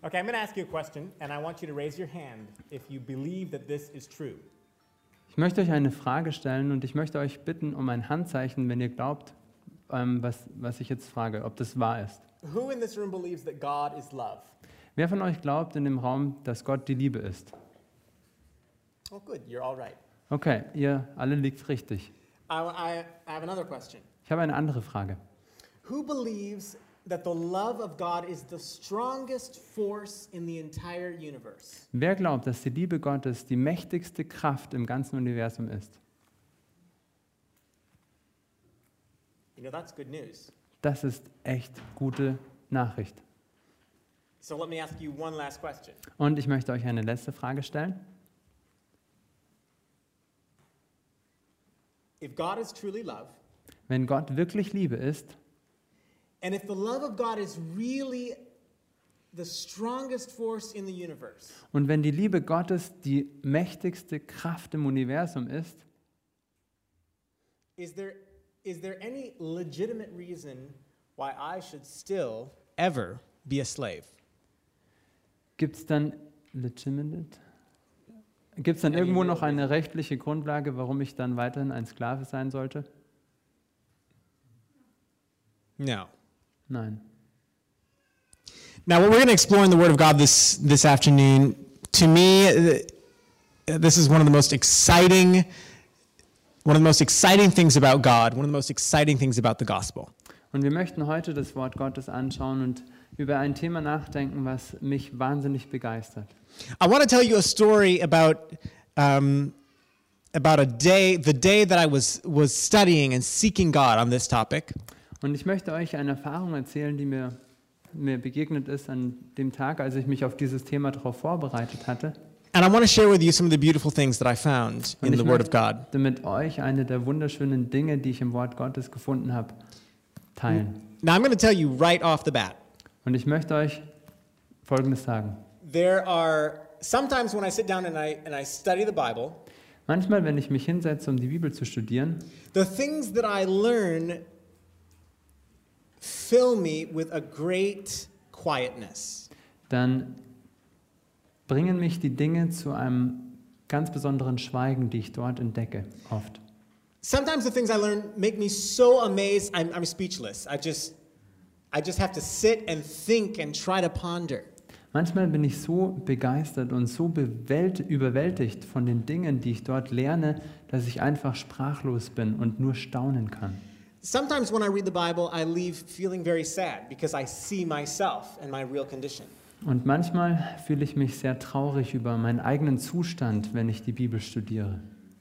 Okay, I'm going to ask you a question, and I want you to raise your hand if you believe that this is true. Ich möchte euch eine Frage stellen und ich möchte euch bitten um ein Handzeichen, wenn ihr glaubt, was ich jetzt frage, ob das wahr ist. Who in this room believes that God is love? Wer von euch glaubt in dem Raum, dass Gott die Liebe ist? Oh, good. You're all right. Okay, ihr alle liegt richtig. I have another question. Ich habe eine andere Frage. Who believes that the love of God is the strongest force in the entire universe? Wer glaubt, dass die Liebe Gottes die mächtigste Kraft im ganzen Universum ist? You know, that's good news. Das ist echt gute Nachricht. So let me ask you one last question. Und ich möchte euch eine letzte Frage stellen. If God is truly love, Wenn Gott wirklich Liebe ist and if the love of God is really the strongest force in the universe, und wenn die Liebe Gottes die mächtigste Kraft im Universum ist, is there any legitimate reason why I should still ever be a slave? gibt es dann irgendwo noch eine rechtliche Grundlage, warum ich dann weiterhin ein Sklave sein sollte? No. Nein. Now, what we're going to explore in the Word of God this afternoon, to me, this is one of the most exciting things about God, one of the most exciting things about the gospel. Und wir möchten heute das Wort Gottes anschauen und über ein Thema nachdenken, was mich wahnsinnig begeistert. I want to tell you a story about the day that I was studying and seeking God on this topic. Und ich möchte euch eine Erfahrung erzählen, die mir begegnet ist an dem Tag, als ich mich auf dieses Thema darauf vorbereitet hatte. And I want to share with you some of the beautiful things that I found in the Word of God. möchte mit euch eine der wunderschönen Dinge, die ich im Wort Gottes gefunden habe, teilen. Now, I'm going to tell you right off the bat. Und ich möchte euch Folgendes sagen. There are sometimes when I sit down and I study the Bible, Manchmal, wenn ich mich hinsetze, um die Bibel zu studieren, the things that I learn fill me with a great quietness. dann bringen mich die Dinge zu einem ganz besonderen Schweigen, die ich dort entdecke, oft. Sometimes the things I learn make me so amazed, I'm speechless. I just have to sit and think and try to ponder. Manchmal bin ich so begeistert und so überwältigt von den Dingen, die ich dort lerne, dass ich einfach sprachlos bin und nur staunen kann. Sometimes when I read the Bible, I leave feeling very sad because I see myself and my real condition. Und manchmal fühle ich mich sehr traurig über meinen eigenen Zustand, wenn ich die Bibel studiere.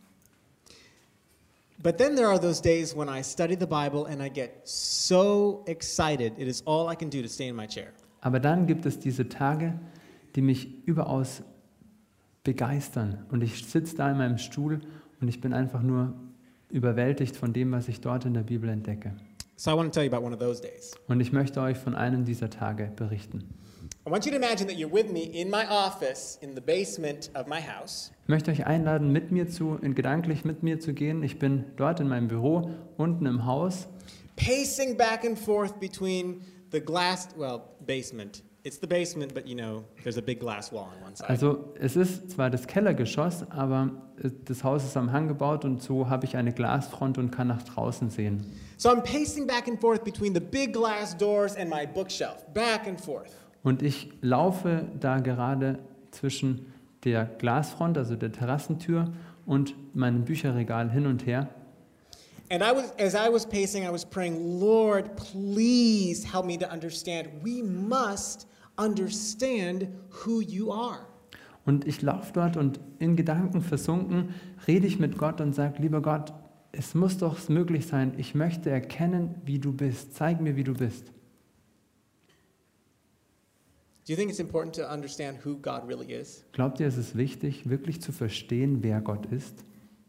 But then there are those days when I study the Bible and I get so excited, it is all I can do to stay in my chair. Aber dann gibt es diese Tage, die mich überaus begeistern. Und ich sitze da in meinem Stuhl und ich bin einfach nur überwältigt von dem, was ich dort in der Bibel entdecke. So I want to tell you about one of those days. Und ich möchte euch von einem dieser Tage berichten. I want you to imagine that you're with me in my office in the basement of my house. Ich möchte euch einladen, gedanklich mit mir zu gehen. Ich bin dort in meinem Büro, unten im Haus. Pacing back and forth between the basement. It's the basement, but you know, there's a big glass wall on one side. Also es ist zwar das Kellergeschoss, aber das Haus ist am Hang gebaut und so habe ich eine Glasfront und kann nach draußen sehen. So I'm pacing back and forth between the big glass doors and my bookshelf, back and forth. Und ich laufe da gerade zwischen der Glasfront, also der Terrassentür, und meinem Bücherregal hin und her. And as I was pacing, I was praying, Lord, please help me to understand. We must understand who you are. Und ich laufe dort und in Gedanken versunken, rede ich mit Gott und sage, lieber Gott, es muss doch möglich sein, ich möchte erkennen, wie du bist. Zeig mir, wie du bist. Do you think it's important to understand who God really is? Glaubt ihr, es ist wichtig, wirklich zu verstehen, wer Gott ist?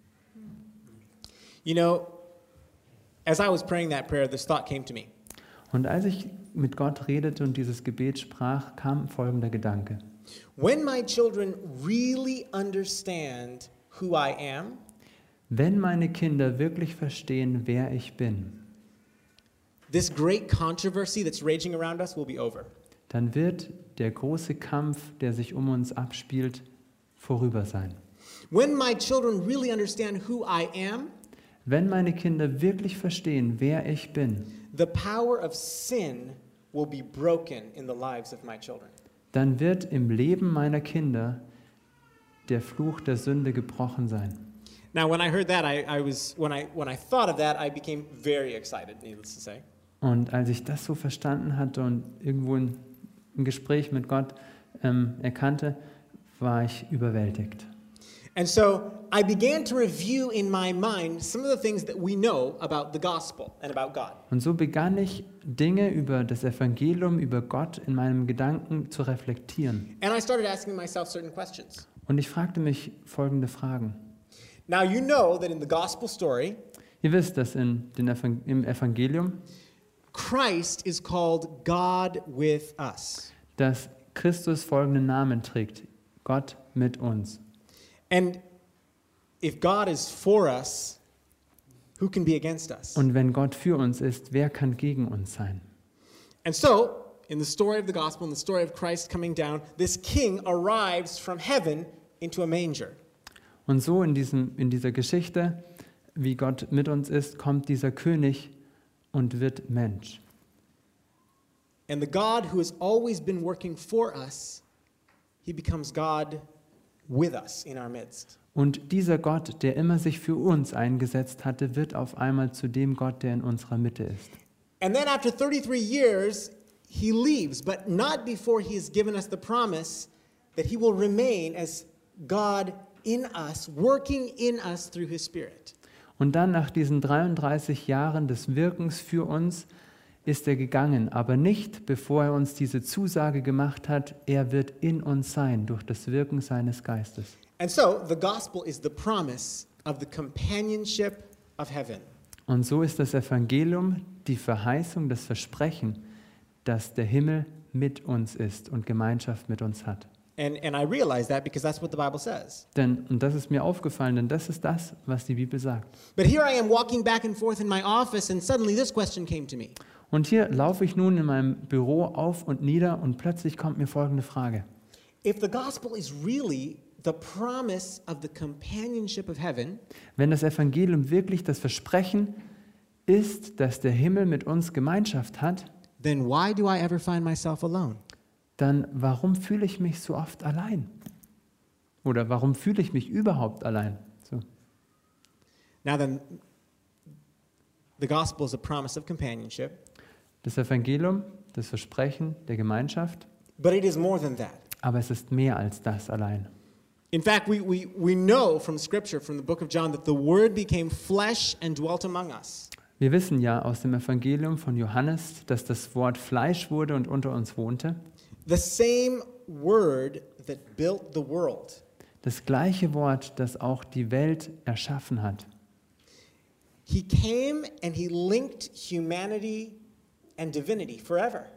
You know, as I was praying that prayer, this thought came to me. Und als ich mit Gott redete und dieses Gebet sprach, kam folgender Gedanke. When my children really understand who I am, Wenn meine Kinder wirklich verstehen, wer ich bin, this great controversy that's raging around us will be over. dann wird der große Kampf, der sich um uns abspielt, vorüber sein. When my children really understand who I am, Wenn meine Kinder wirklich verstehen, wer ich bin, the power of sin will be broken in the lives of my children. dann wird im Leben meiner Kinder der Fluch der Sünde gebrochen sein. Now, when I heard that, when I thought of that, I became very excited, needless to say. Und als ich das so verstanden hatte und irgendwo im Gespräch mit Gott erkannte, war ich überwältigt. And so I began to review in my mind some of the things that we know about the gospel and about God. Und so begann ich, Dinge über das Evangelium, über Gott in meinem Gedanken zu reflektieren. And I started asking myself certain questions. Und ich fragte mich folgende Fragen. Now, you know that in the gospel story, Ihr wisst, dass im Evangelium, Christ is called God with us. dass Christus folgenden Namen trägt: Gott mit uns. And if God is for us, who can be against us? Und wenn Gott für uns ist, wer kann gegen uns sein? And so, in the story of the gospel, in the story of Christ coming down, this king arrives from heaven into a manger. Und so in dieser Geschichte, wie Gott mit uns ist, kommt dieser König und wird Mensch. And the God who has always been working for us, he becomes God with us in our midst. Und dieser Gott, der immer sich für uns eingesetzt hatte, wird auf einmal zu dem Gott, der in unserer Mitte ist. And then after 33 years, he leaves, but not before he has given us the promise that he will remain as God in us, working in us through his Spirit. Und dann nach diesen 33 Jahren des Wirkens für uns ist er gegangen, aber nicht, bevor er uns diese Zusage gemacht hat, er wird in uns sein durch das Wirken seines Geistes. And so, the gospel is the promise of the companionship of heaven. Und so ist das Evangelium die Verheißung, das Versprechen, dass der Himmel mit uns ist und Gemeinschaft mit uns hat. And I realize that because that's what the Bible says. Und das ist mir aufgefallen, denn das ist das, was die Bibel sagt. But here I am walking back and forth in my office, and suddenly this question came to me. Und hier laufe ich nun in meinem Büro auf und nieder und plötzlich kommt mir folgende Frage. If the gospel is really the promise of the companionship of heaven, Wenn das Evangelium wirklich das Versprechen ist, dass der Himmel mit uns Gemeinschaft hat, then why do I ever find myself alone? dann warum fühle ich mich so oft allein? Oder warum fühle ich mich überhaupt allein? So. Now then, the gospel is a promise of companionship, Das Evangelium, das Versprechen der Gemeinschaft, but it is more than that. aber es ist mehr als das allein. In fact, we know from Scripture, from the book of John, that the Word became flesh and dwelt among us. Wir wissen ja aus dem Evangelium von Johannes, dass das Wort Fleisch wurde und unter uns wohnte. The same Word that built the world. Das gleiche Wort, das auch die Welt erschaffen hat. He came and he linked humanity and divinity forever.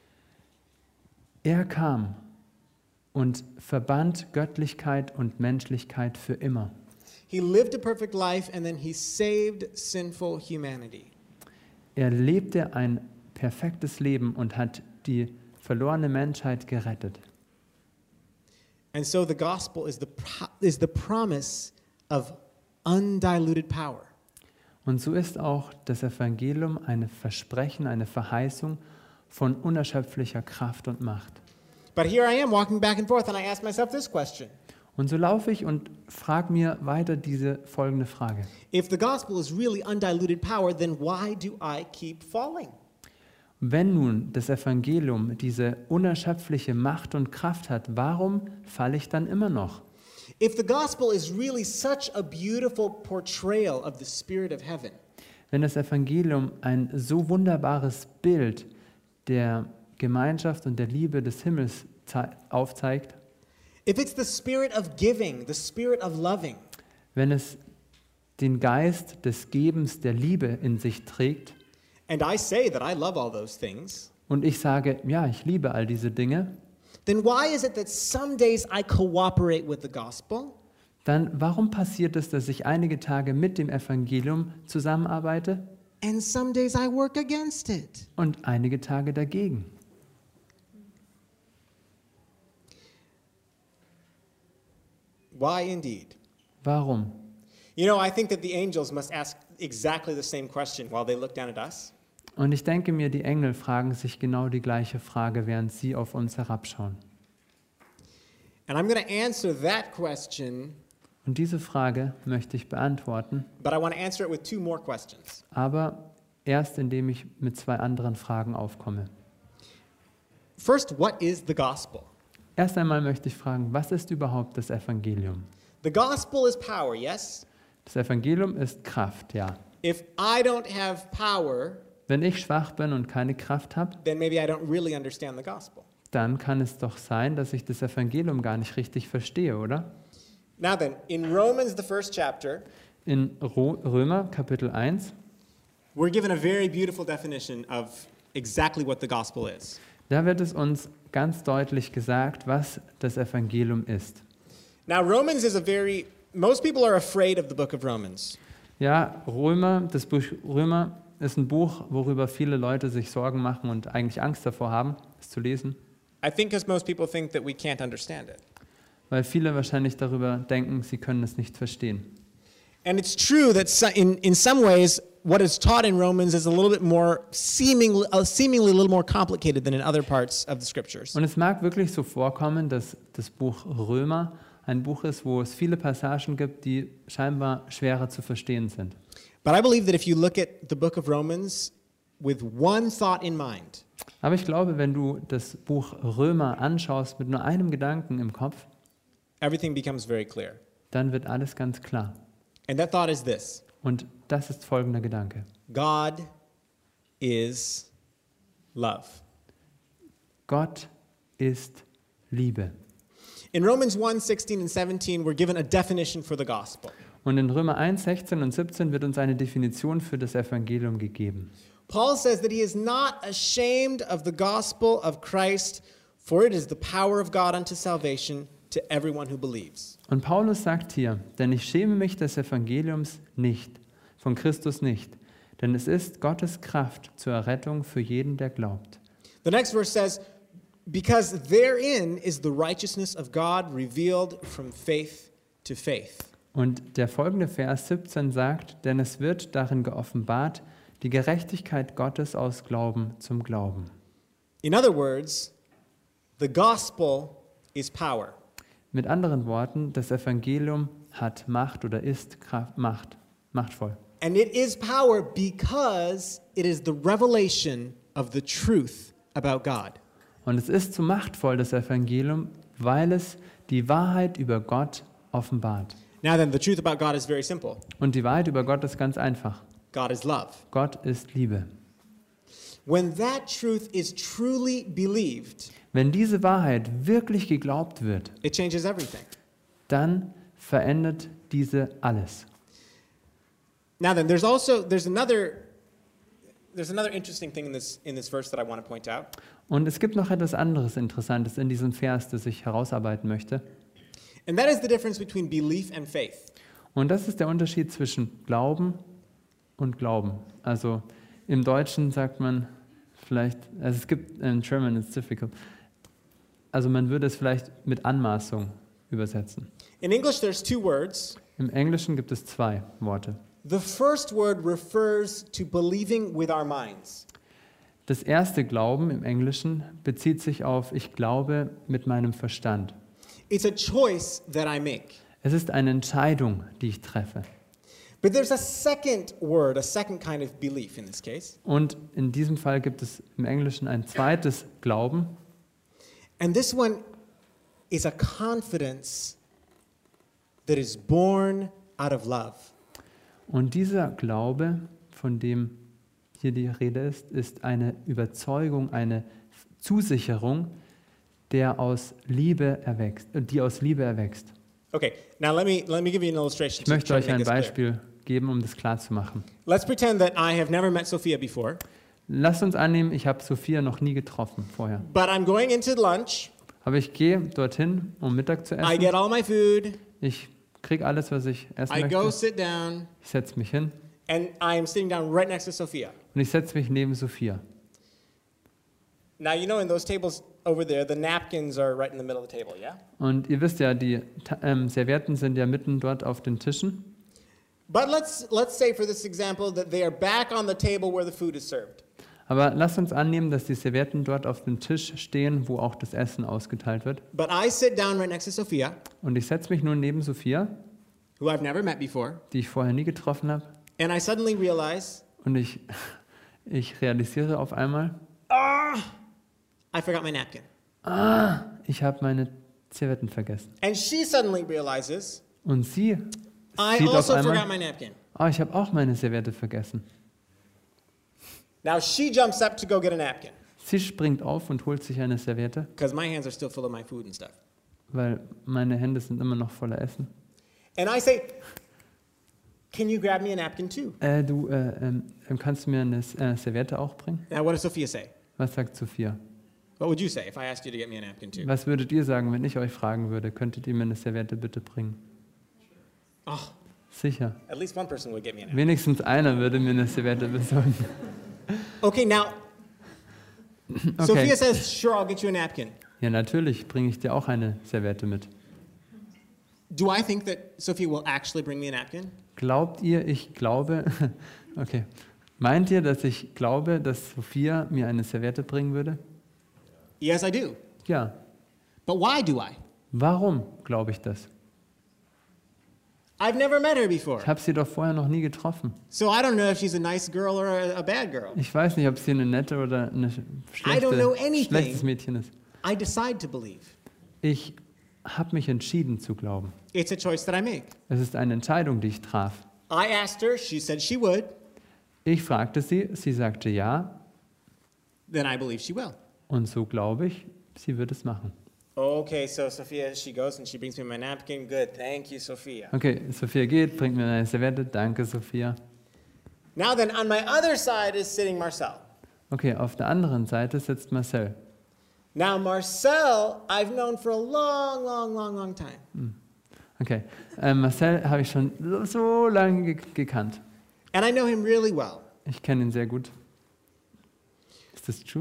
Er kam und verband Göttlichkeit und Menschlichkeit für immer. He lived a perfect life and then he saved sinful humanity. Er lebte ein perfektes Leben und hat die verlorene Menschheit gerettet. And so the gospel is the promise of undiluted power. Und so ist auch das Evangelium ein Versprechen, eine Verheißung von unerschöpflicher Kraft und Macht. But here I am walking back and forth and I ask myself this question. Und so laufe ich und frage mir weiter diese folgende Frage. If the gospel is really undiluted power, then why do I keep falling? Wenn nun das Evangelium diese unerschöpfliche Macht und Kraft hat, warum falle ich dann immer noch? If the gospel is really such a beautiful portrayal of the Spirit of heaven, Wenn das Evangelium ein so wunderbares Bild der Gemeinschaft und der Liebe des Himmels aufzeigt, if it's the spirit of giving, the spirit of loving, wenn es den Geist des Gebens, der Liebe in sich trägt, and I say that I love all those things, und ich sage, ja, ich liebe all diese Dinge, then why is it that some days I cooperate with the gospel dann warum passiert es, dass ich einige Tage mit dem Evangelium zusammenarbeite and some days I work against it? und einige Tage dagegen? Why indeed? Warum? You know, I think that the angels must ask exactly the same question while they look down at us. Und ich denke mir, die Engel fragen sich genau die gleiche Frage, während sie auf uns herabschauen. And I'm going to answer that question, Und diese Frage möchte ich beantworten, but I want to answer it with two more questions. aber erst indem ich mit zwei anderen Fragen aufkomme. First, what is the gospel? Erst einmal möchte ich fragen, was ist überhaupt das Evangelium? The gospel is power, yes? Das Evangelium ist Kraft, ja. If I don't have power, Wenn ich schwach bin und keine Kraft habe, then maybe I don't really understand the gospel. dann kann es doch sein, dass ich das Evangelium gar nicht richtig verstehe, oder? Now then, in Romans, the first chapter, In Römer Kapitel 1, we're given a very beautiful definition of exactly what the gospel is. da wird es uns ganz deutlich gesagt, was das Evangelium ist. Now, Romans is most people are afraid of the book of Romans. Ja, das Buch Römer ist ein Buch, worüber viele Leute sich Sorgen machen und eigentlich Angst davor haben, es zu lesen, I think because most people think that we can't understand it. weil viele wahrscheinlich darüber denken, sie können es nicht verstehen. And it's true that in some ways, what is taught in Romans is a little bit more seemingly a little more complicated than in other parts of the scriptures. Und es mag wirklich so vorkommen, dass das Buch Römer ein Buch ist, wo es viele Passagen gibt, die scheinbar schwerer zu verstehen sind. But I believe that if you look at the book of Romans with one thought in mind, Aber ich glaube, wenn du das Buch Römer anschaust mit nur einem Gedanken im Kopf, everything becomes very clear. dann wird alles ganz klar. And that thought is this: Und das ist folgender Gedanke. God is love. Gott ist Liebe. In Romans 1, 16 and 17, we're given a definition for the gospel. Und in Römer 1, 16 und 17 wird uns eine Definition für das Evangelium gegeben. Paul says that he is not ashamed of the gospel of Christ, for it is the power of God unto salvation to everyone who believes. Und Paulus sagt hier, denn ich schäme mich des Evangeliums nicht, von Christus nicht, denn es ist Gottes Kraft zur Errettung für jeden, der glaubt. The next verse says, because therein is the righteousness of God revealed from faith to faith. Und der folgende Vers 17 sagt, denn es wird darin geoffenbart, die Gerechtigkeit Gottes aus Glauben zum Glauben. In other words, the gospel is power. Mit anderen Worten, das Evangelium hat Macht oder ist machtvoll. And it is power because it is the revelation of the truth about God. Und es ist so machtvoll, das Evangelium, weil es die Wahrheit über Gott offenbart. Now then, the truth about God is very simple. Und die Wahrheit über Gott ist ganz einfach. God is love. Gott ist Liebe. When that truth is truly believed, Wenn diese Wahrheit wirklich geglaubt wird, it changes everything. dann verändert diese alles. Now then, there's another interesting thing in this verse that I want to point out. Und es gibt noch etwas anderes Interessantes in diesem Vers, das ich herausarbeiten möchte. And that is the difference between belief and faith. Und das ist der Unterschied zwischen Glauben und Glauben. Also im Deutschen sagt man vielleicht, also es gibt in German, it's difficult. Also man würde es vielleicht mit Anmaßung übersetzen. In English, there's two words. Im Englischen gibt es zwei Worte. The first word refers to believing with our minds. Das erste Glauben im Englischen bezieht sich auf ich glaube mit meinem Verstand. It's a choice that I make. Es ist eine Entscheidung, die ich treffe. But there's a second word, a second kind of belief in this case. Und in diesem Fall gibt es im Englischen ein zweites Glauben. And this one is a confidence that is born out of love. Und dieser Glaube, von dem hier die Rede ist eine Überzeugung, eine Zusicherung, die aus Liebe erwächst. Okay, now let me give you an illustration. Ich möchte euch make ein this clear. Beispiel geben, um das klar zu machen. Let's pretend that I have never met Sophia before, Lasst uns annehmen, ich habe Sophia noch nie getroffen vorher. but I'm going into lunch. Aber ich gehe dorthin, um Mittag zu I essen. get all my food. Ich kriege alles, was ich essen I go möchte. sit down, Ich setze mich hin and I am sitting down right next to Sophia. und ich setze mich neben Sophia. Now, you know, in those tables, over there, the napkins are right in the middle of the table, yeah? Und ihr wisst ja, die Servietten sind ja mitten dort auf den Tischen. But let's say for this example that they are back on the table where the food is served. Aber lasst uns annehmen, dass die Servietten dort auf dem Tisch stehen, wo auch das Essen ausgeteilt wird. But I sit down right next to Sophia, Und ich setze mich nun neben Sophia, who I've never met before, die ich vorher nie getroffen habe. and I suddenly realize, Und ich realisiere auf einmal, I forgot my napkin. ich habe meine Servietten vergessen. And she suddenly realizes, Und sie I sieht auf also forgot einmal, my napkin. ich habe auch meine Serviette vergessen. Now she jumps up to go get a napkin, Sie springt auf und holt sich eine Serviette, because my hands are still full of my food and stuff. weil meine Hände sind immer noch voller Essen. And I say, can you grab me a napkin too? Kannst du mir eine Serviette auch bringen? Now what does Sophia say? Was sagt Sophia? What would you say if I asked you to get me a napkin too? Was würdet ihr sagen, wenn ich euch fragen würde, könntet ihr mir eine Serviette bitte bringen? Oh, Sicher. at least one person would get me a napkin. Wenigstens einer würde mir eine Serviette besorgen. Okay, now Okay. Sophia says, sure, I'll get you a napkin. Ja, natürlich bringe ich dir auch eine Serviette mit. Do I think that Sophia will actually bring me a napkin? Glaubt ihr, ich glaube, okay, meint ihr, dass ich glaube, dass Sophia mir eine Serviette bringen würde? Yes, I do. Ja. But why do I? Warum glaube ich das? I've never met her before. Ich habe sie doch vorher noch nie getroffen. So I don't know if she's a nice girl or a bad girl. Ich weiß nicht, ob sie eine nette oder eine don't know anything. schlechtes Mädchen ist. I decide to believe. Ich habe mich entschieden zu glauben. It's a choice that I make. Es ist eine Entscheidung, die ich traf. I asked her, she said she would, Ich fragte sie, sie sagte ja, then I believe she will. und so glaube ich, sie wird es machen. Okay, so Sophia, she goes and she brings me my napkin. Good, thank you, Sophia. Okay, Sophia geht, bringt mir eine Serviette. Danke, Sophia. Now then, on my other side is sitting Marcel. Okay, auf der anderen Seite sitzt Marcel. Now Marcel, I've known for a long time. Okay, Marcel habe ich schon so lange gekannt. And I know him really well. Ich kenne ihn sehr gut. Ist das true?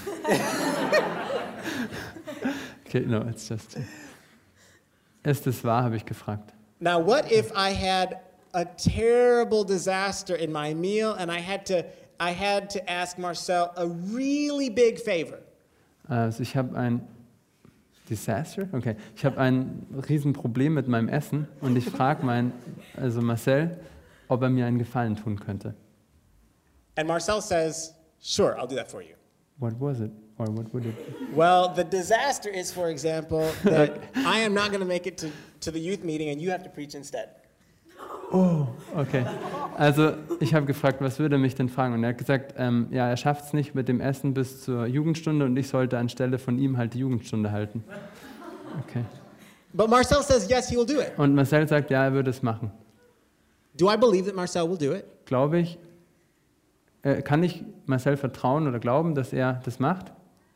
Okay, no, it's just true. Ist das wahr, habe ich gefragt. Now, what if I had a terrible disaster in my meal and I had to ask Marcel a really big favor? Also ich habe ein Disaster? Okay. Ich habe ein Riesenproblem mit meinem Essen und ich frage Marcel, ob er mir einen Gefallen tun könnte. And Marcel says, sure, I'll do that for you. What was it? Or what would it be? Well, the disaster is, for example, that I am not going to make it to the youth meeting and you have to preach instead. Oh, okay. Also ich habe gefragt, was würde er mich denn fragen? Und er hat gesagt, ja, er schafft es nicht mit dem Essen bis zur Jugendstunde und ich sollte anstelle von ihm halt die Jugendstunde halten. Okay. But Marcel says, yes, he will do it. Und Marcel sagt, ja, er würde es machen. Do I believe that Marcel will do it? Glaube ich, kann ich Marcel vertrauen oder glauben, dass er das macht?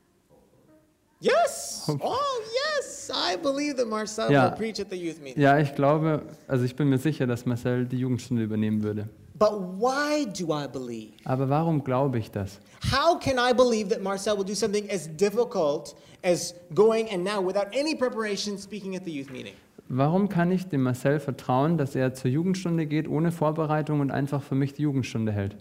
Yes. Okay. Oh, yes. I believe that Marcel Ja. will preach at the youth meeting. Ja, ich glaube, also ich bin mir sicher, dass Marcel die Jugendstunde übernehmen würde. But why do I believe? Aber warum glaube ich das? How can I believe that Marcel will do something as difficult as going and now, without any preparation, speaking at the youth meeting? Warum kann ich dem Marcel vertrauen, dass er zur Jugendstunde geht, ohne Vorbereitung und einfach für mich die Jugendstunde hält?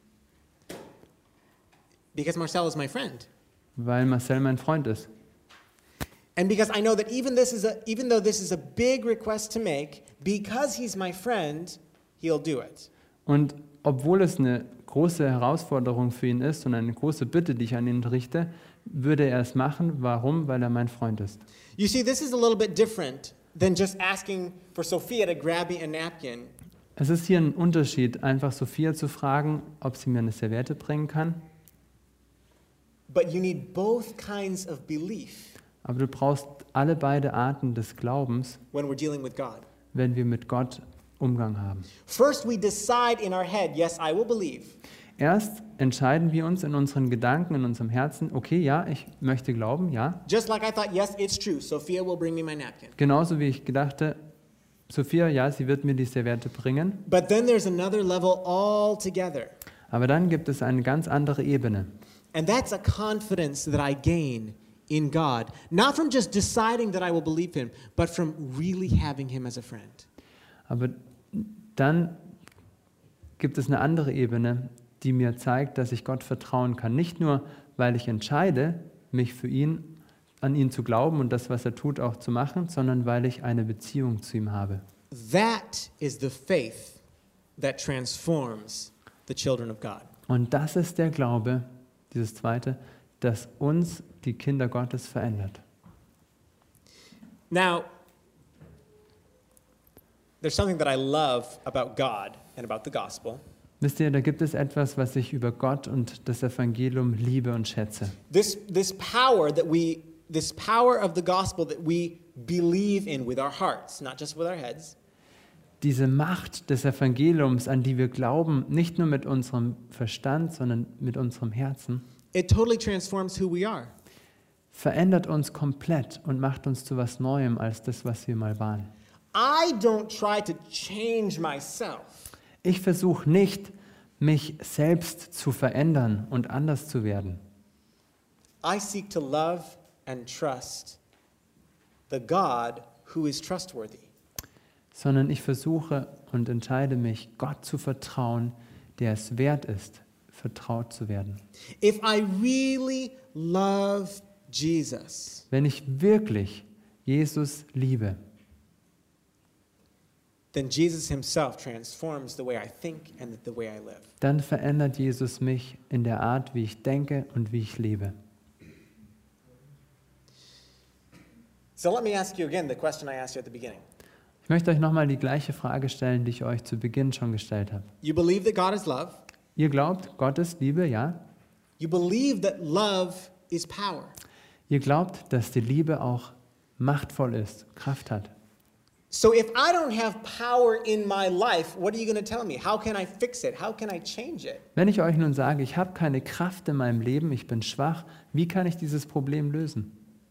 Because Marcel is my friend. Weil Marcel mein Freund ist. And because I know that even though this is a big request to make, because he's my friend, he'll do it. Und obwohl es eine große Herausforderung für ihn ist und eine große Bitte, die ich an ihn richte, würde er es machen. Warum? Weil er mein Freund ist. You see, this is a little bit different than just asking for Sophia to grab me a napkin. Es ist hier ein Unterschied, einfach Sophia zu fragen, ob sie mir eine Serviette bringen kann. But you need both kinds of belief Aber du brauchst alle beide Arten des Glaubens, when we're dealing with God. wenn wir mit Gott Umgang haben. First, we decide in our head, yes, I will believe. Erst entscheiden wir uns in unseren Gedanken, in unserem Herzen, okay, ja, ich möchte glauben, ja. Just like I thought, yes, it's true. Sophia will bring me my napkin. Genauso wie ich gedachte, Sophia, ja, sie wird mir die Serviette bringen. But then there's another level altogether. Aber dann gibt es eine ganz andere Ebene. And that's a confidence that I gain in God, not from just deciding that I will believe him, but from really having him as a friend. Aber dann gibt es eine andere Ebene, die mir zeigt, dass ich Gott vertrauen kann. Nicht nur, weil ich entscheide, mich für ihn, an ihn zu glauben und das, was er tut, auch zu machen, sondern weil ich eine Beziehung zu ihm habe. That is the faith that transforms the children of God. Und das ist der Glaube, dieses zweite, das uns, die Kinder Gottes, verändert. Now, there's something that I love about God and about the gospel. Wisst ihr, da gibt es etwas, was ich über Gott und das Evangelium liebe und schätze. This power of the gospel that we believe in with our hearts, not just with our heads. Diese Macht des Evangeliums, an die wir glauben, nicht nur mit unserem Verstand, sondern mit unserem Herzen, It totally transforms who we are. verändert uns komplett und macht uns zu was Neuem als das, was wir mal waren. I don't try to change myself. Ich versuche nicht, mich selbst zu verändern und anders zu werden. I seek to love and trust the God who is trustworthy. Sondern ich versuche und entscheide mich, Gott zu vertrauen, der es wert ist, vertraut zu werden. If I really love Jesus, Wenn ich wirklich Jesus liebe, then Jesus himself transforms the way I think and the way I live. dann verändert Jesus mich in der Art, wie ich denke und wie ich lebe. So let me ask you again the question I asked you at the beginning. Ich möchte euch nochmal die gleiche Frage stellen, die ich euch zu Beginn schon gestellt habe. You believe that God is love. Ihr glaubt, Gott ist Liebe, ja? You believe that love is power. Ihr glaubt, dass die Liebe auch machtvoll ist, Kraft hat. So if I don't have power in my life, what are you going to tell me? How can I fix it? How can I change it? Wenn ich euch nun sage, ich habe keine Kraft in meinem Leben, ich bin schwach, wie kann ich dieses Problem lösen?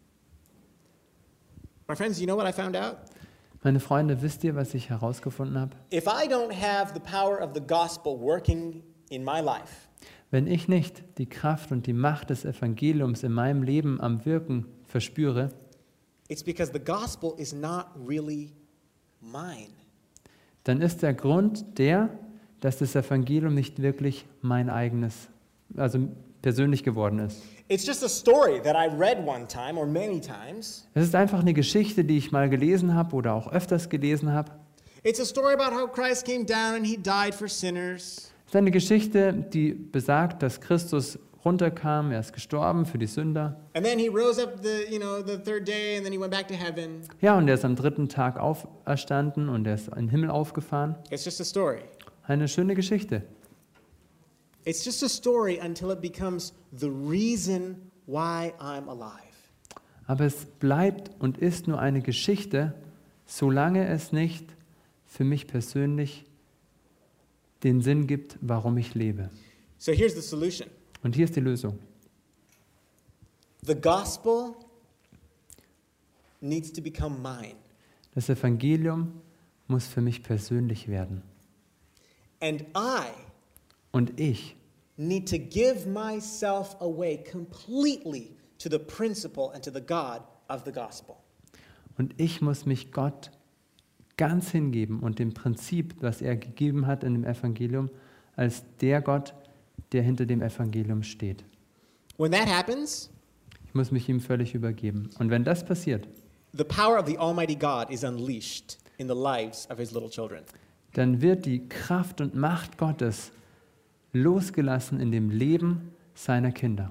My friends, you know what I found out? Meine Freunde, wisst ihr, was ich herausgefunden habe? If I don't have the power of the gospel working in my life, Wenn ich nicht die Kraft und die Macht des Evangeliums in meinem Leben am Wirken verspüre, it's because the gospel is not really mine. dann ist der Grund der, dass das Evangelium nicht wirklich mein eigenes, also persönlich geworden ist. It's just a story that I read one time or many times. Es ist einfach eine Geschichte, die ich mal gelesen habe oder auch öfters gelesen habe. It's a story about how Christ came down and he died for sinners. Es ist eine Geschichte, die besagt, dass Christus runterkam, er ist gestorben für die Sünder. And then he rose up the third day and then he went back to heaven. Ja, und er ist am 3. Tag auferstanden und er ist in den Himmel aufgefahren. It's just a story. Eine schöne Geschichte. It's just a story until it becomes the reason why I'm alive. Aber es bleibt und ist nur eine Geschichte, solange es nicht für mich persönlich den Sinn gibt, warum ich lebe. So here's the solution. Und hier ist die Lösung. The gospel needs to become mine. Das Evangelium muss für mich persönlich werden. And I Und ich need to give myself away completely to the principle and to the God of the gospel. Und ich muss mich Gott ganz hingeben und dem Prinzip, das er gegeben hat in dem Evangelium, als der Gott, der hinter dem Evangelium steht. When that happens, Ich muss mich ihm völlig übergeben. Und wenn das passiert, the power of the Almighty God is unleashed in the lives of his little children. dann wird die Kraft und Macht Gottes losgelassen in dem Leben seiner Kinder.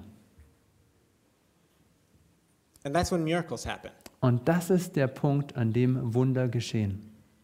And that's when miracles happen. Und das ist der Punkt, an dem Wunder geschehen.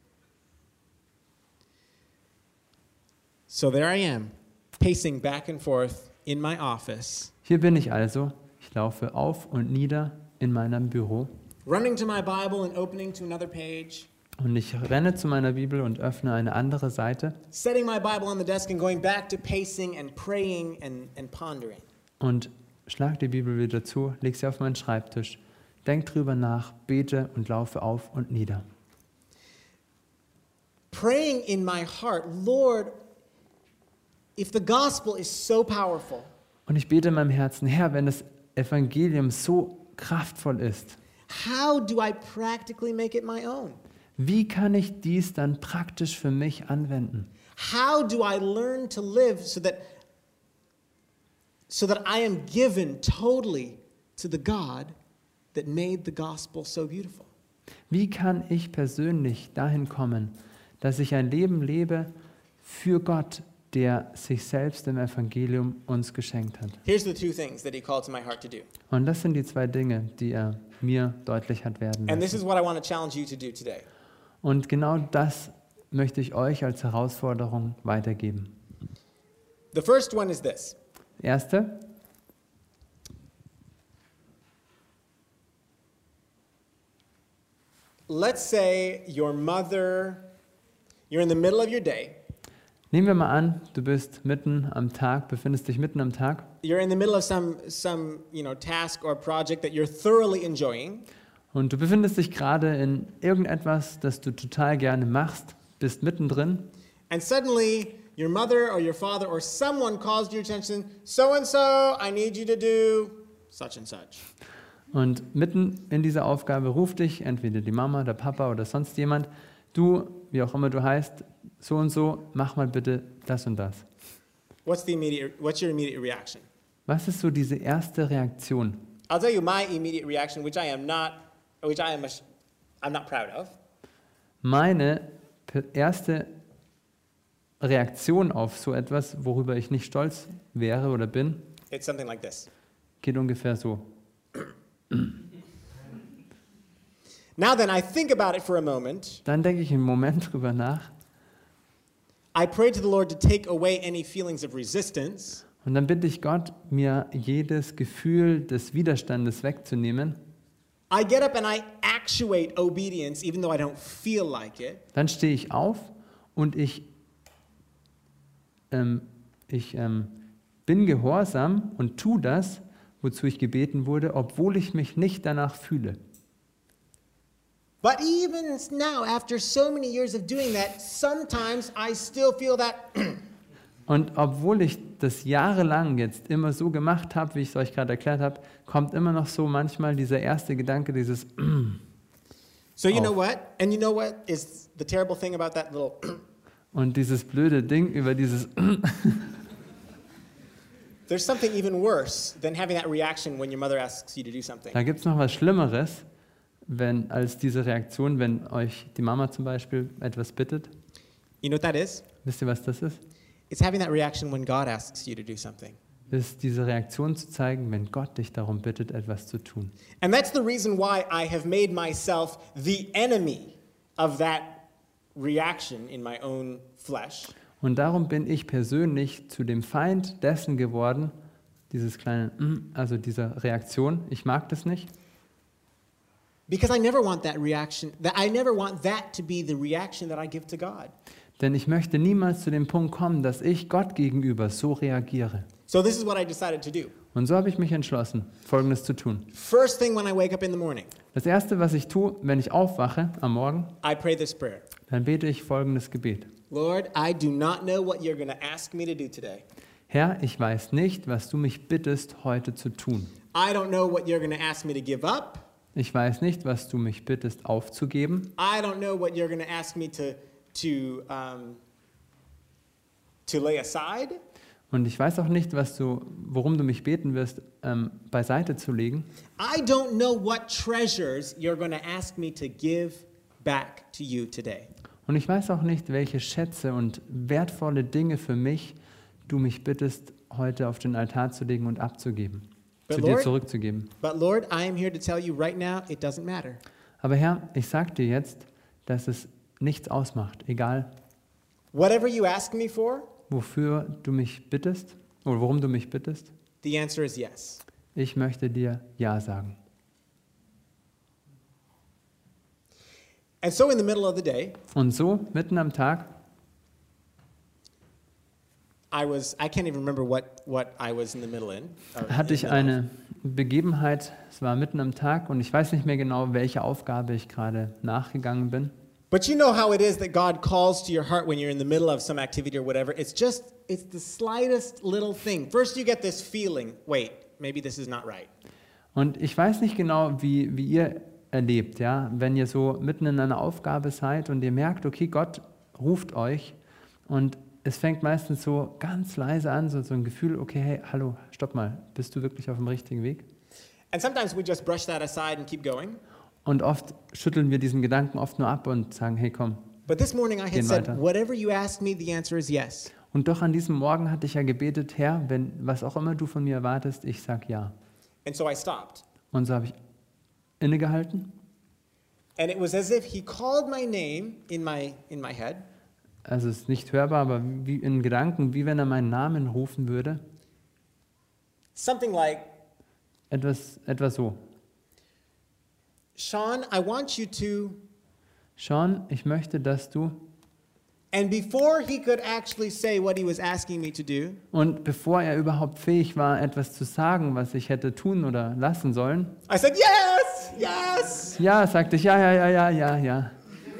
So there I am, pacing back and forth in my office, Hier bin ich also. Ich laufe auf und nieder in meinem Büro running to my Bible and opening to another page, und ich renne zu meiner Bibel und öffne eine andere Seite setting my Bible on the desk and going back to pacing and praying and pondering. und schlag die Bibel wieder zu, leg sie auf meinen Schreibtisch, denk drüber nach, bete und laufe auf und nieder. Praying in my heart, Lord, if the gospel is so powerful, Und ich bete in meinem Herzen, Herr, wenn das Evangelium so kraftvoll ist. how do I practically make it my own? Wie kann ich dies dann praktisch für mich anwenden? How do I learn to live so that I am given totally to the God that made the gospel so beautiful? Wie kann ich persönlich dahin kommen, dass ich ein Leben lebe für Gott, der sich selbst im Evangelium uns geschenkt hat? Here's the two things that he called to my heart to do. Und das sind die zwei Dinge, die er mir deutlich hat werden And this lassen. is what I want to challenge you to do today. Und genau das möchte ich euch als Herausforderung weitergeben. The first one is this. Erste, Let's say you're in the middle of your day. nehmen wir mal an, du bist mitten am Tag, befindest dich mitten am Tag You're in the middle of some task or project that you're thoroughly enjoying. und du befindest dich gerade in irgendetwas, das du total gerne machst, bist mittendrin And suddenly, your mother or your father or someone calls to your attention, so and so, I need you to do such and such. und mitten in dieser Aufgabe ruft dich entweder die Mama, der Papa oder sonst jemand, du, wie auch immer du heißt, so und so, mach mal bitte das und das. What's your immediate reaction? Was ist so diese erste Reaktion? I'll tell you my immediate reaction, I'm not proud of. Meine erste Reaktion auf so etwas, worüber ich nicht stolz wäre oder bin, It's something like this. geht ungefähr so. Now then, I think about it for a moment. Dann denke ich einen Moment drüber nach I pray to the Lord to take away any feelings of resistance. und dann bitte ich Gott, mir jedes Gefühl des Widerstandes wegzunehmen. I get up and I actuate obedience even though I don't feel like it. Dann stehe ich auf und ich bin gehorsam und tue das, wozu ich gebeten wurde, obwohl ich mich nicht danach fühle. But even now, after so many years of doing that, sometimes I still feel that Und obwohl ich das jahrelang jetzt immer so gemacht habe, wie ich es euch gerade erklärt habe, kommt immer noch so manchmal dieser erste Gedanke, dieses So you know auf. what? And you know what is the terrible thing about that little Und dieses blöde Ding über dieses there's something even worse than having that reaction when your mother asks you to do something. da gibt es noch was Schlimmeres, als diese Reaktion, wenn euch die Mama zum Beispiel etwas bittet. You know what that is? Wisst ihr, was das ist? It's having that reaction when God asks you to do something. Das ist diese Reaktion zu zeigen, wenn Gott dich darum bittet, etwas zu tun. And that's the reason why I have made myself the enemy of that reaction in my own flesh. Und darum bin ich persönlich zu dem Feind dessen geworden, dieses kleine, also dieser Reaktion. Ich mag das nicht. Because I never want that reaction, I never want that to be the reaction that I give to God. Denn ich möchte niemals zu dem Punkt kommen, dass ich Gott gegenüber so reagiere. So this is what I decided to do. Und so habe ich mich entschlossen, Folgendes zu tun. First thing when I wake up in the morning, Das Erste, was ich tue, wenn ich aufwache am Morgen, I pray this prayer. dann bete ich folgendes Gebet. Lord, I do not know what you're going to ask me to do today. Herr, ich weiß nicht, was du mich bittest, heute zu tun. I don't know what you're going to ask me to give up. Ich weiß nicht, was du mich bittest, aufzugeben. I don't know what you're going to ask me to lay aside. Und ich weiß auch nicht, worum du mich beten wirst, beiseite zu legen. I don't know what treasures you're going to ask me to give back to you today. Und ich weiß auch nicht, welche Schätze und wertvolle Dinge für mich du mich bittest, heute auf den Altar zu legen und abzugeben, But zu dir Lord- zurückzugeben. But Lord, I am here to tell you right now, it doesn't matter. Aber Herr, ich sage dir jetzt, dass es nichts ausmacht, egal Whatever you ask me for, wofür du mich bittest oder worum du mich bittest, the answer is yes. ich möchte dir Ja sagen. And so in the middle of the day, Und so, mitten am Tag, I can't even remember what I was in the middle in. hatte ich eine Begebenheit, es war mitten am Tag und ich weiß nicht mehr genau, welche Aufgabe ich gerade nachgegangen bin. But you know how it is that God calls to your heart when you're in the middle of some activity or whatever. It's the slightest little thing. First you get this feeling, wait, maybe this is not right. Und ich weiß nicht genau, wie ihr erlebt, ja, wenn ihr so mitten in einer Aufgabe seid und ihr merkt, okay, Gott ruft euch und es fängt meistens so ganz leise an, so ein Gefühl, okay, hey, hallo, stopp mal, bist du wirklich auf dem richtigen Weg? And sometimes we just brush that aside and keep going. Und oft schütteln wir diesen Gedanken oft nur ab und sagen, hey, komm. But this morning I had Gehen said, weiter. whatever you ask me, the answer is yes. Und doch an diesem Morgen hatte ich ja gebetet, Herr, wenn was auch immer du von mir erwartest, ich sag ja. And so I stopped. Und so habe ich innegehalten. And it was as if he called my name in my head. Also es ist nicht hörbar, aber wie in Gedanken, wie wenn er meinen Namen rufen würde. Something like, Etwas so. Sean, I want you to... Sean, ich möchte, dass du... And before he could actually say what he was asking me to do, Und bevor er überhaupt fähig war, etwas zu sagen, was ich hätte tun oder lassen sollen, I said, yes, yes. ja, sagte ich, ja.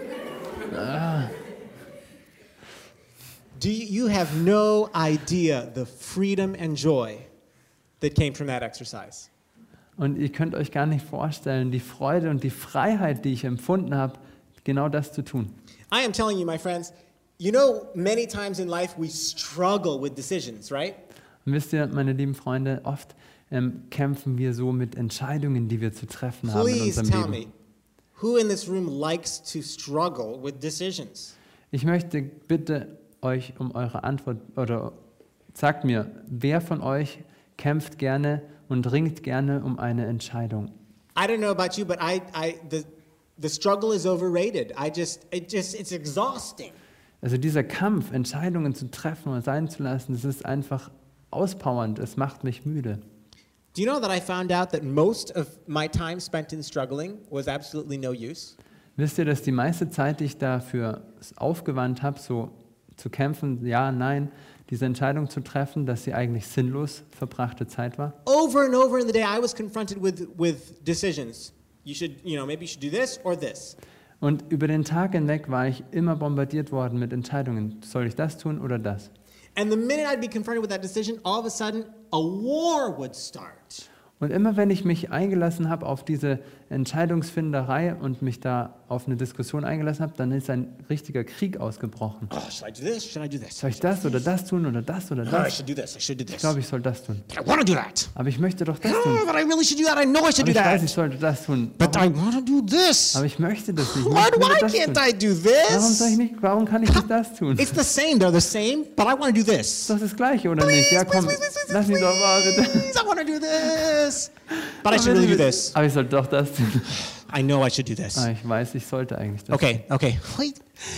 You have no idea the freedom and joy that came from that exercise. Und ihr könnt euch gar nicht vorstellen, die Freude und die Freiheit, die ich empfunden habe, genau das zu tun. I am telling you, my friends, you know, many times in life we struggle with decisions, right? Und wisst ihr, meine lieben Freunde, oft kämpfen wir so mit Entscheidungen, die wir zu treffen haben in Please unserem tell Leben. me, who in this room likes to struggle with decisions? Ich möchte bitte euch um eure Antwort oder sagt mir, wer von euch kämpft gerne und ringt gerne um eine Entscheidung? I don't know about you, but the struggle is overrated. It's exhausting. Also dieser Kampf, Entscheidungen zu treffen oder sein zu lassen, das ist einfach auspowernd, es macht mich müde. Do you know that I found out that most of my time spent in struggling was absolutely no use? Wisst ihr, dass die meiste Zeit, die ich dafür aufgewandt habe, so zu kämpfen, ja, nein, diese Entscheidung zu treffen, dass sie eigentlich sinnlos verbrachte Zeit war? Over and over in the day, I was confronted with decisions. Maybe you should do this or this. Und über den Tag hinweg war ich immer bombardiert worden mit Entscheidungen. Soll ich das tun oder das? And the minute I'd be confronted with that decision, all of a sudden, a war would start. Und immer wenn ich mich eingelassen habe auf diese Entscheidungsfinderei und mich da auf eine Diskussion eingelassen habe, dann ist ein richtiger Krieg ausgebrochen. Oh, should I do this? Should I do this? Soll ich das oder das tun oder das oder Oh, I das? should do this. I should do Ich this. glaube, ich soll das tun. But I want to do that. Aber ich möchte doch das Oh, tun. but I really should do that. I know I should Aber do ich weiß, ich that. sollte das tun. But I want to do this. Aber ich möchte das nicht. Ich Why möchte nur das can't tun. I do Warum soll ich this? nicht? Warum kann ich nicht das tun? It's the same. They're the same, but I want to do this. Ist doch das Gleiche, oder nicht? Ja, komm, lass mich doch mal bitte. Please, I want to do this. But I should really do this. Aber ich sollte doch das tun. I know I should do this. Aber ich weiß, ich sollte eigentlich das Okay. Wait.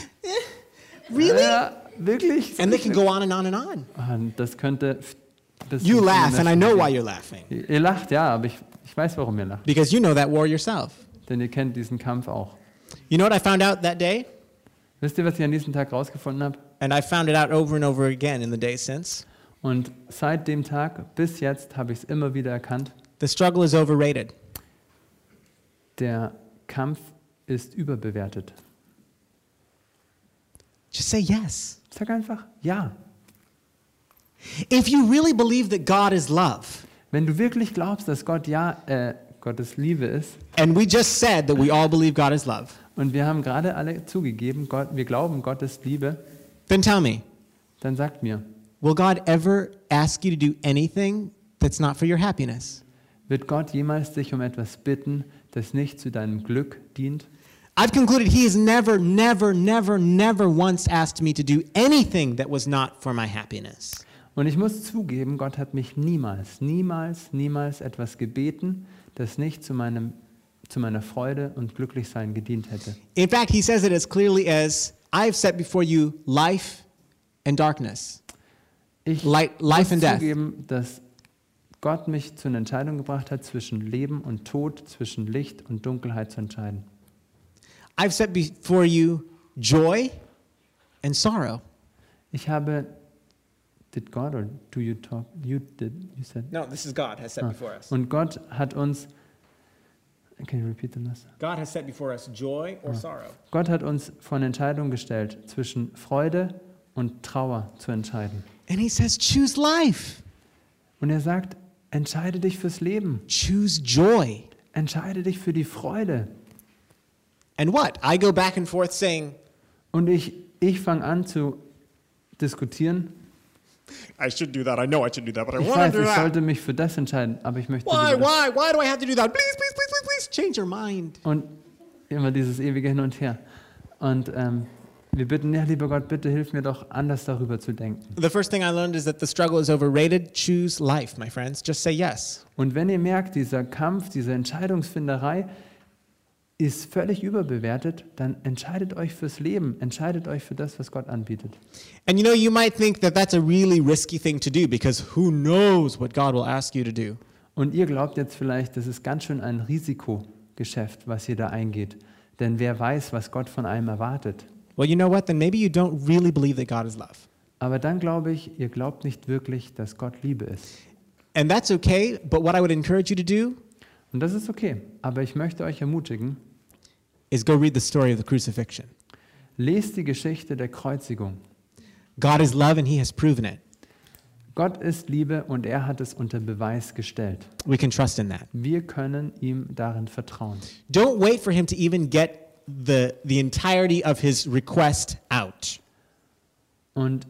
Really? Ja, wirklich? And they can go on and on and on. Ah, das könnte... bis You zum laugh, and I Nächsten know gehen. why you're laughing. Ihr lacht, ja, aber ich weiß, warum ihr lacht. Because you know that war yourself. Denn ihr kennt diesen Kampf auch. You know what I found out that day? Wisst ihr, was ich an diesem Tag rausgefunden habe? And I found it out over and over again in the days since. Und seit dem Tag bis jetzt habe ich es immer wieder erkannt. The struggle is overrated. Der Kampf ist überbewertet. Just say yes. Sag einfach ja. If you really believe that God is love, Wenn du wirklich glaubst, dass Gottes Liebe ist, and we just said that we all believe God is love, und wir haben gerade alle zugegeben, wir glauben Gottes Liebe, then tell me, dann sagt mir, will God ever ask you to do anything that's not for your happiness? wird Gott jemals dich um etwas bitten, das nicht zu deinem Glück dient? I've concluded he has never once asked me to do anything that was not for my happiness. Und ich muss zugeben, Gott hat mich niemals etwas gebeten, das nicht zu meiner Freude und Glücklichsein gedient hätte. In fact, he says it as clearly as, I've set before you life and darkness. Ich Life muss and death. zugeben, dass Gott mich zu einer Entscheidung gebracht hat, zwischen Leben und Tod, zwischen Licht und Dunkelheit zu entscheiden. I've set before you joy and sorrow. Ich habe, did God or do you talk? You said. No, this is God has set before us. Und Gott hat uns, can you repeat the last? God has set before us joy or sorrow. Gott hat uns vor eine Entscheidung gestellt, zwischen Freude und Trauer zu entscheiden. And he says, choose life. Und er sagt, Entscheide dich fürs Leben. Choose joy. Entscheide dich für die Freude. And what? I go back and forth saying, Und ich fange an zu diskutieren. I should do that. I know I should do that, but I Ich want weiß, to do ich that. sollte mich für das entscheiden, aber ich möchte Why? lieber das. Why do I have to do that? Please, please, please, please, please, change your mind. Und immer dieses ewige Hin und Her. Und wir bitten, ja, lieber Gott, bitte hilf mir doch, anders darüber zu denken. The first thing I learned is that the struggle is overrated. Choose life, my friends. Just say yes. Und wenn ihr merkt, dieser Kampf, diese Entscheidungsfinderei ist völlig überbewertet, dann entscheidet euch fürs Leben, entscheidet euch für das, was Gott anbietet. And you know, you might think that that's a really risky thing to do because who knows what God will ask you to do. Und ihr glaubt jetzt vielleicht, das ist ganz schön ein Risikogeschäft, was ihr da eingeht. Denn wer weiß, was Gott von einem erwartet. Well, you know what? Then maybe you don't really believe that God is love. Aber dann glaube ich, ihr glaubt nicht wirklich, dass Gott Liebe ist. And that's okay, but what I would encourage you to do Und das ist okay. Aber ich möchte euch ermutigen, is go read the story of the crucifixion. lest die Geschichte der Kreuzigung. God is love and he has proven it. Gott ist Liebe und er hat es unter Beweis gestellt. We can trust in that. Wir können ihm darin vertrauen. Don't wait for him to even get the entirety of his request out. Und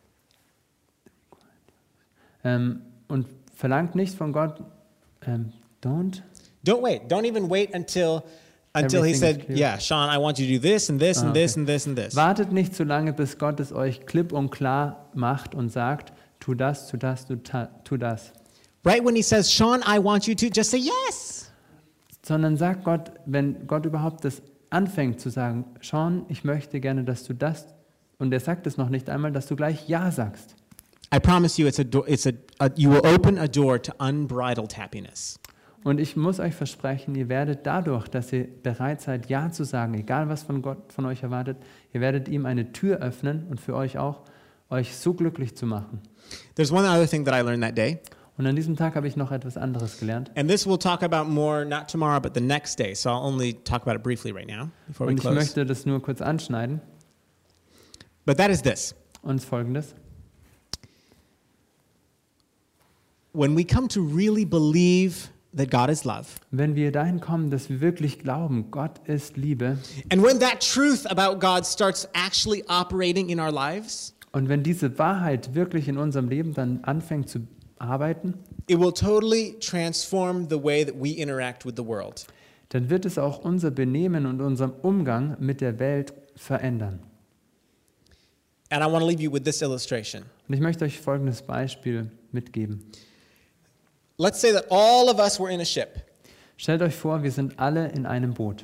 verlangt nicht von Gott, don't. Don't wait. Don't even wait until he Everything is said, clear. yeah, Sean, I want you to do this and this and this and this and this. Wartet nicht so lange, bis Gott es euch klipp und klar macht und sagt, tu das, tu das, tu das. Right when he says, Sean, I want you to, just say yes. Sondern sagt Gott, wenn Gott überhaupt das anfängt zu sagen, Sean, ich möchte gerne, dass du das, und er sagt es noch nicht einmal, dass du gleich Ja sagst. I promise you, you will open a door to unbridled happiness. Und ich muss euch versprechen, ihr werdet dadurch, dass ihr bereit seid, Ja zu sagen, egal was von Gott von euch erwartet, ihr werdet ihm eine Tür öffnen und für euch auch, euch so glücklich zu machen. There's one other thing that I learned that day, Und an diesem Tag habe ich noch etwas anderes gelernt. and this we'll talk about more not tomorrow, but the next day. So I'll only talk about it briefly right now before we Und ich close. möchte das nur kurz anschneiden. But that is this. Und es ist Folgendes. When we come to really believe that God is love, Wenn wir dahin kommen, dass wir wirklich glauben, Gott ist Liebe, and when that truth about God starts actually operating in our lives, und wenn diese Wahrheit wirklich in unserem Leben dann anfängt zu arbeiten, it will totally transform the way that we interact with the world. dann wird es auch unser Benehmen und unseren Umgang mit der Welt verändern. And I want to leave you with this illustration. Und ich möchte euch folgendes Beispiel mitgeben. Let's say that all of us were in a ship, Stellt euch vor, wir sind alle in einem Boot.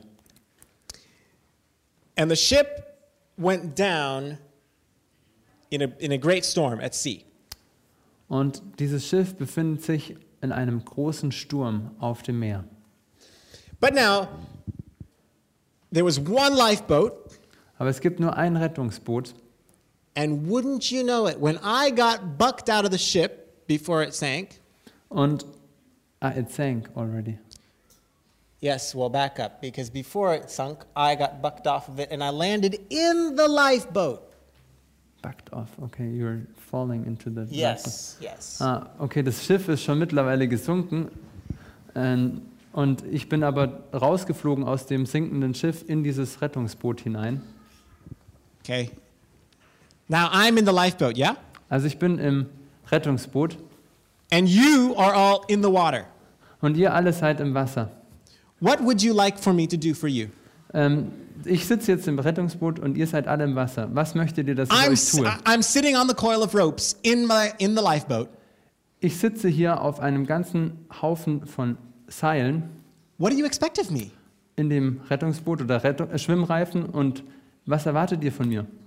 and the ship went down in a great storm at sea. Und dieses Schiff befindet sich in einem großen Sturm auf dem Meer. But now, there was one lifeboat, Aber es gibt nur ein Rettungsboot. and wouldn't you know it, when I got bucked out of the ship before it sank, Und it sank already. yes, well, back up, because before it sunk, I got bucked off of it, and I landed in the lifeboat. Backed off. Okay, you're falling into the. Yes. Okay, das Schiff ist schon mittlerweile gesunken. Und ich bin aber rausgeflogen aus dem sinkenden Schiff in dieses Rettungsboot hinein. Okay. Now I'm in the lifeboat, yeah? Also ich bin im Rettungsboot And you are all in the water. und ihr alle seid im Wasser. What would you like for me to do for you? Ich sitze jetzt im Rettungsboot und ihr seid alle im Wasser. Was möchtet ihr, dass ich euch tue? I'm sitting on the coil of ropes in the lifeboat. Ich sitze hier auf einem ganzen Haufen von Seilen What do you expect of me? in dem Rettungsboot oder Schwimmreifen und was erwartet ihr von mir?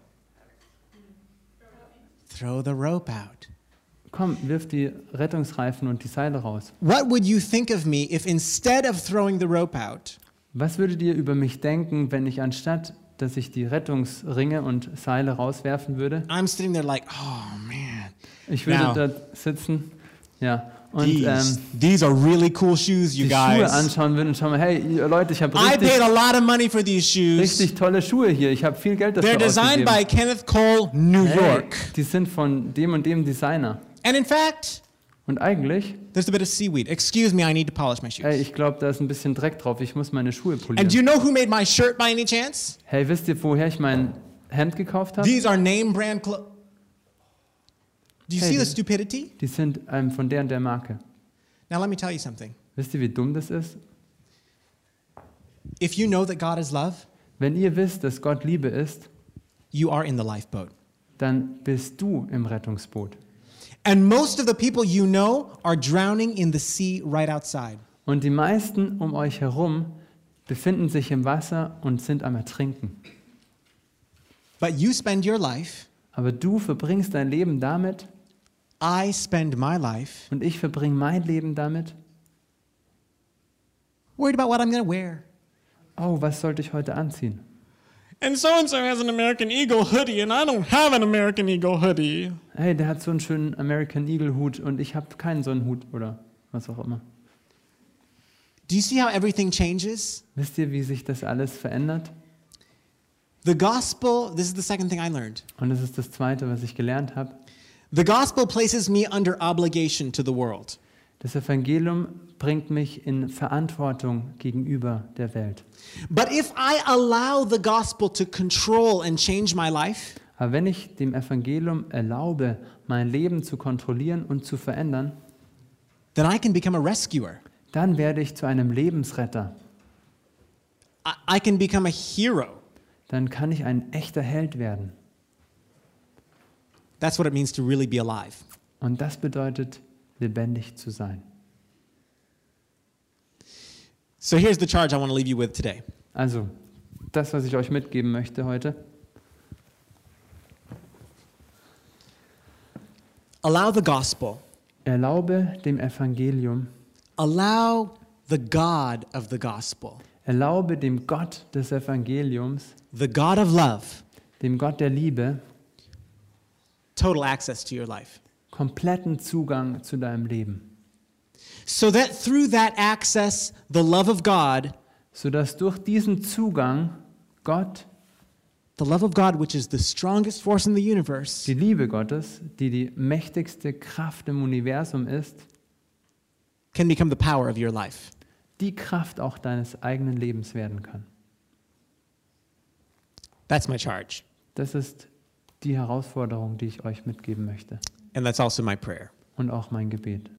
Throw the rope out. Komm, wirf die Rettungsreifen und die Seile raus. What would you think of me if instead of throwing the rope out, Was würdet ihr über mich denken, wenn ich anstatt, dass ich die Rettungsringe und Seile rauswerfen würde, I'm sitting there like, oh man, ich würde Now, dort sitzen, ja, und these are really cool shoes, you die Schuhe guys. anschauen würde und schauen, hey ihr Leute, ich habe I paid richtig, a lot of money for these shoes. richtig tolle Schuhe hier, ich habe viel Geld dafür They're designed by ausgegeben. Kenneth Cole, New Hey, York. die sind von dem und dem Designer. And in fact, Und eigentlich, there's a bit of seaweed. Excuse me, I need to polish my shoes. ich glaube, da ist ein bisschen Dreck drauf. Ich muss meine Schuhe And do polieren. you know who made my shirt by any chance? Hey, wisst ihr, woher ich mein Hemd gekauft habe? These are name brand clothes. Do you Hey, see the die- stupidity? Die sind von der und der Marke. Now let me tell you something. Wisst ihr, wie dumm das ist? If you know that God is love, Wenn ihr wisst, dass Gott Liebe ist, you are in the lifeboat. dann bist du im Rettungsboot. And most of the people you know are drowning in the sea right outside. Und die meisten um euch herum befinden sich im Wasser und sind am Ertrinken. But you spend your life, Aber du verbringst dein Leben damit I spend my life und ich verbringe mein Leben damit. worried about what I'm going to wear. Oh, was sollte ich heute anziehen? And so has an American Eagle hoodie, and I don't have an American Eagle hoodie. Hey, der hat so einen schönen American Eagle Hut und ich habe keinen so einen Hut oder was auch immer. Do you see how everything changes? Wisst ihr, wie sich das alles verändert? The gospel, this is the second thing I learned. Und das ist das Zweite, was ich gelernt habe. The gospel places me under obligation to the world. Das Evangelium bringt mich in Verantwortung gegenüber der Welt. But if I allow the gospel to control and change my life, Aber wenn ich dem Evangelium erlaube, mein Leben zu kontrollieren und zu verändern, then I can become a rescuer. dann werde ich zu einem Lebensretter. I can become a hero. Dann kann ich ein echter Held werden. That's what it means to really be alive. Und das bedeutet, lebendig zu sein. So here's the charge I want to leave you with today. Also, das, was ich euch mitgeben möchte heute. Allow the gospel. Erlaube dem Evangelium, Allow the God of the gospel, erlaube dem Gott des Evangeliums, the God of love, dem Gott der Liebe, total access to your life. kompletten Zugang zu deinem Leben. So that through that access, the love of God, Sodass durch diesen Zugang Gott, the love of God, which is the strongest force in the universe, die Liebe Gottes, die die mächtigste Kraft im Universum ist, can become the power of your life. die Kraft auch deines eigenen Lebens werden kann. That's my charge. Das ist die Herausforderung, die ich euch mitgeben möchte And that's also my prayer. und auch mein Gebet.